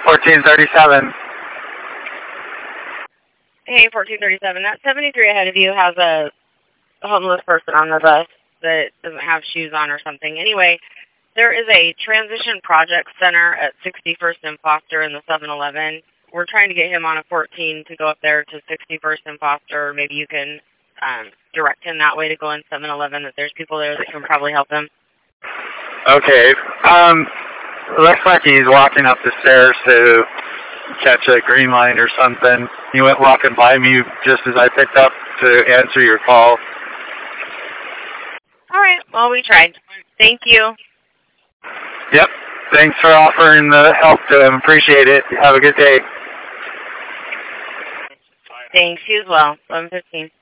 1437. Hey, 1437. That 73 ahead of you has a homeless person on the bus that doesn't have shoes on or something. Anyway, there is a transition project center at 61st and Foster in the 7-Eleven. We're trying to get him on a 14 to go up there to 61st and Foster. Maybe you can direct him that way to go in 7-Eleven, that there's people there that can probably help him. Okay. Looks like he's walking up the stairs to catch a green light or something. He went walking by me just as I picked up to answer your call. All right. Well, we tried. Thank you. Yep. Thanks for offering the help to him. Appreciate it. Have a good day. Thanks. You as well. 11:15.